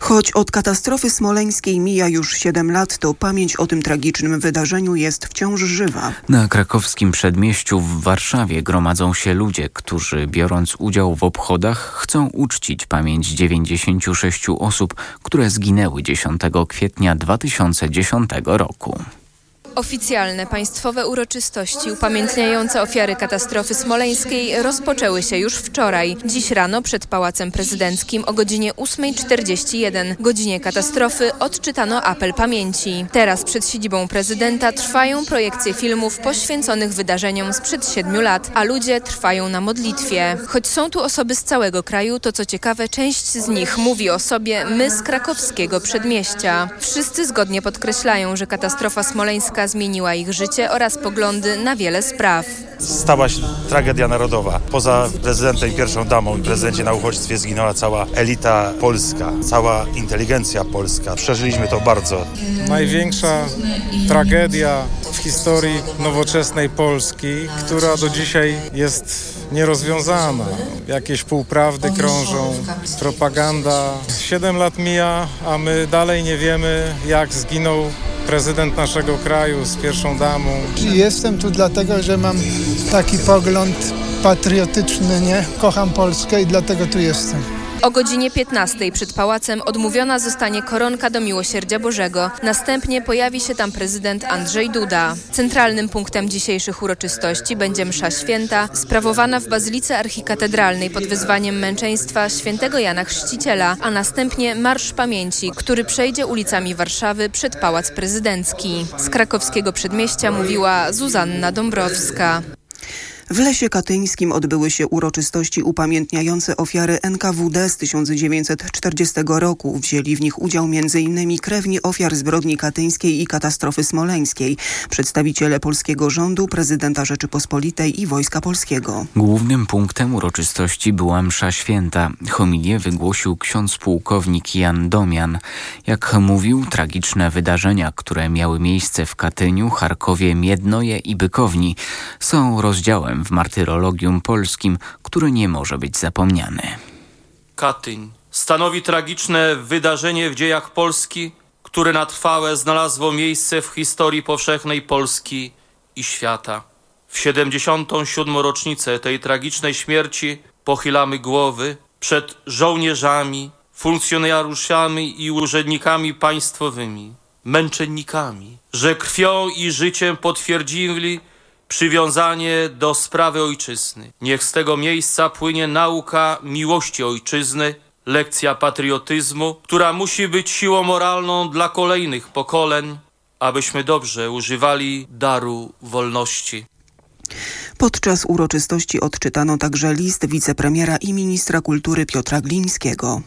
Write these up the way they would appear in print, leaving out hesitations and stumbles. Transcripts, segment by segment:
Choć od katastrofy smoleńskiej mija już 7 lat, to pamięć o tym tragicznym wydarzeniu jest wciąż żywa. Na krakowskim przedmieściu w Warszawie gromadzą się ludzie, którzy biorąc udział w obchodach chcą uczcić pamięć 96 osób, które zginęły 10 kwietnia 2010 roku. Oficjalne państwowe uroczystości upamiętniające ofiary katastrofy smoleńskiej rozpoczęły się już wczoraj. Dziś rano przed Pałacem Prezydenckim o godzinie 8:41, godzinie katastrofy, odczytano apel pamięci. Teraz przed siedzibą prezydenta trwają projekcje filmów poświęconych wydarzeniom sprzed 7 lat, a ludzie trwają na modlitwie. Choć są tu osoby z całego kraju, to co ciekawe, część z nich mówi o sobie my z krakowskiego przedmieścia. Wszyscy zgodnie podkreślają, że katastrofa smoleńska zmieniła ich życie oraz poglądy na wiele spraw. Stała się tragedia narodowa. Poza prezydentem i pierwszą damą i prezydencie na uchodźstwie zginęła cała elita polska, cała inteligencja polska. Przeżyliśmy to bardzo. Największa tragedia w historii nowoczesnej Polski, która do dzisiaj jest nierozwiązana. Jakieś półprawdy krążą, propaganda. 7 lat mija, a my dalej nie wiemy, jak zginął prezydent naszego kraju z pierwszą damą. Jestem tu dlatego, że mam taki pogląd patriotyczny, nie? Kocham Polskę i dlatego tu jestem. O godzinie 15 przed pałacem odmówiona zostanie koronka do Miłosierdzia Bożego. Następnie pojawi się tam prezydent Andrzej Duda. Centralnym punktem dzisiejszych uroczystości będzie msza święta, sprawowana w Bazylice Archikatedralnej pod wezwaniem męczeństwa świętego Jana Chrzciciela, a następnie Marsz Pamięci, który przejdzie ulicami Warszawy przed Pałac Prezydencki. Z krakowskiego przedmieścia mówiła Zuzanna Dąbrowska. W Lesie Katyńskim odbyły się uroczystości upamiętniające ofiary NKWD z 1940 roku. Wzięli w nich udział m.in. krewni ofiar zbrodni katyńskiej i katastrofy smoleńskiej, przedstawiciele polskiego rządu, prezydenta Rzeczypospolitej i Wojska Polskiego. Głównym punktem uroczystości była msza święta. Homilię wygłosił ksiądz pułkownik Jan Domian. Jak mówił, tragiczne wydarzenia, które miały miejsce w Katyniu, Charkowie, Miednoje i Bykowni, są rozdziałem w martyrologium polskim, który nie może być zapomniany. Katyń stanowi tragiczne wydarzenie w dziejach Polski, które na trwałe znalazło miejsce w historii powszechnej Polski i świata. W 77. rocznicę tej tragicznej śmierci pochylamy głowy przed żołnierzami, funkcjonariuszami i urzędnikami państwowymi, męczennikami, że krwią i życiem potwierdzili przywiązanie do sprawy ojczyzny. Niech z tego miejsca płynie nauka miłości ojczyzny, lekcja patriotyzmu, która musi być siłą moralną dla kolejnych pokoleń, abyśmy dobrze używali daru wolności. Podczas uroczystości odczytano także list wicepremiera i ministra kultury Piotra Glińskiego.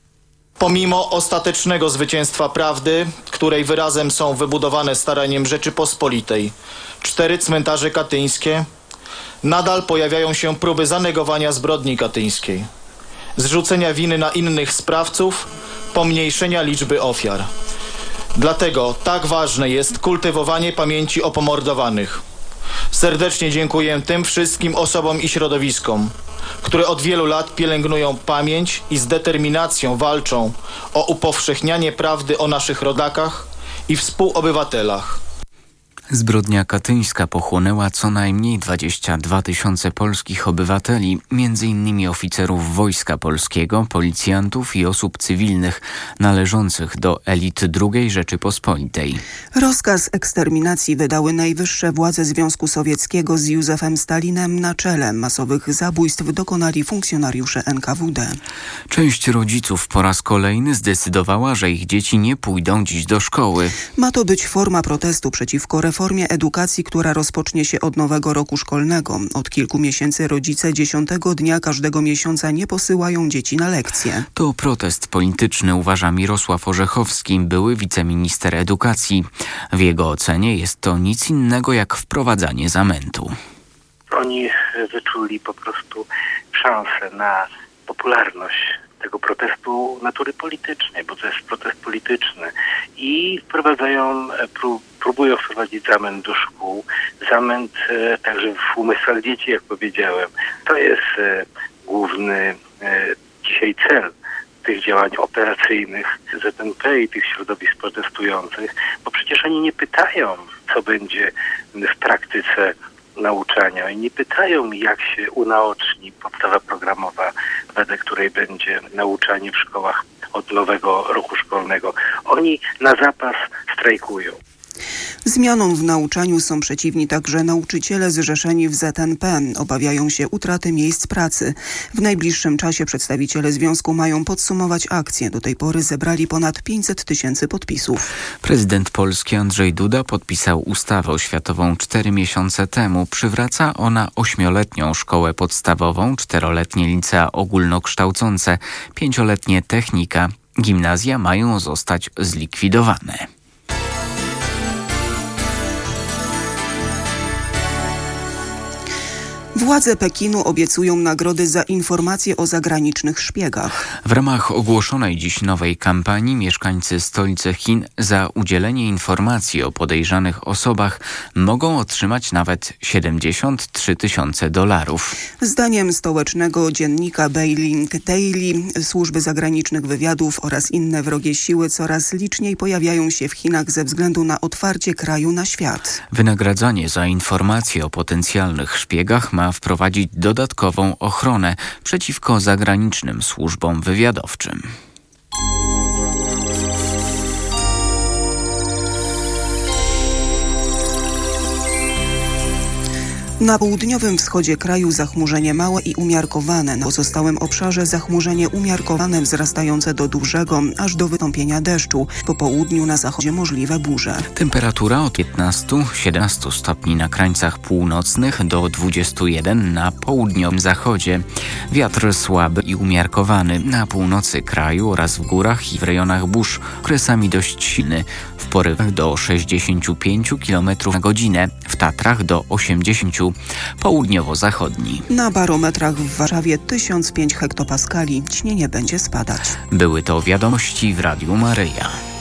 Pomimo ostatecznego zwycięstwa prawdy, której wyrazem są wybudowane staraniem Rzeczypospolitej 4 cmentarze katyńskie, nadal pojawiają się próby zanegowania zbrodni katyńskiej, zrzucenia winy na innych sprawców, pomniejszenia liczby ofiar. Dlatego tak ważne jest kultywowanie pamięci o pomordowanych. Serdecznie dziękuję tym wszystkim osobom i środowiskom, które od wielu lat pielęgnują pamięć i z determinacją walczą o upowszechnianie prawdy o naszych rodakach i współobywatelach. Zbrodnia katyńska pochłonęła co najmniej 22 000 polskich obywateli, m.in. oficerów Wojska Polskiego, policjantów i osób cywilnych należących do elit II Rzeczypospolitej. Rozkaz eksterminacji wydały najwyższe władze Związku Sowieckiego z Józefem Stalinem na czele. Masowych zabójstw dokonali funkcjonariusze NKWD. Część rodziców po raz kolejny zdecydowała, że ich dzieci nie pójdą dziś do szkoły. Ma to być forma protestu przeciwko reformie edukacji, która rozpocznie się od nowego roku szkolnego. Od kilku miesięcy rodzice 10 dnia każdego miesiąca nie posyłają dzieci na lekcje. To protest polityczny, uważa Mirosław Orzechowski, były wiceminister edukacji. W jego ocenie jest to nic innego jak wprowadzanie zamętu. Oni wyczuli po prostu szansę na popularność tego protestu natury politycznej, bo to jest protest polityczny i próbują wprowadzić zamęt do szkół, zamęt także w umysłach dzieci, jak powiedziałem. To jest główny dzisiaj cel tych działań operacyjnych ZNP i tych środowisk protestujących, bo przecież oni nie pytają, co będzie w praktyce nauczania i nie pytają, jak się unaoczni podstawa programowa, wedle której będzie nauczanie w szkołach od nowego roku szkolnego. Oni na zapas strajkują. Zmianom w nauczaniu są przeciwni także nauczyciele zrzeszeni w ZNP. Obawiają się utraty miejsc pracy. W najbliższym czasie przedstawiciele związku mają podsumować akcję. Do tej pory zebrali ponad 500 000 podpisów. Prezydent Polski Andrzej Duda podpisał ustawę oświatową 4 miesiące temu. Przywraca ona 8-letnią szkołę podstawową, 4-letnie licea ogólnokształcące, 5-letnie technika. Gimnazja mają zostać zlikwidowane. Władze Pekinu obiecują nagrody za informacje o zagranicznych szpiegach. W ramach ogłoszonej dziś nowej kampanii mieszkańcy stolicy Chin za udzielenie informacji o podejrzanych osobach mogą otrzymać nawet $73,000. Zdaniem stołecznego dziennika Beijing Daily służby zagranicznych wywiadów oraz inne wrogie siły coraz liczniej pojawiają się w Chinach ze względu na otwarcie kraju na świat. Wynagradzanie za informacje o potencjalnych szpiegach ma wprowadzić dodatkową ochronę przeciwko zagranicznym służbom wywiadowczym. Na południowym wschodzie kraju zachmurzenie małe i umiarkowane. Na pozostałym obszarze zachmurzenie umiarkowane wzrastające do dużego, aż do wystąpienia deszczu. Po południu na zachodzie możliwe burze. Temperatura od 15-17 stopni na krańcach północnych do 21 na południowym zachodzie. Wiatr słaby i umiarkowany na północy kraju oraz w górach i w rejonach burz, okresami dość silny. W porywach do 65 km na godzinę, w Tatrach do 80 południowo-zachodni. Na barometrach w Warszawie 1005 hektopaskali. Ciśnienie będzie spadać. Były to wiadomości w Radiu Maryja.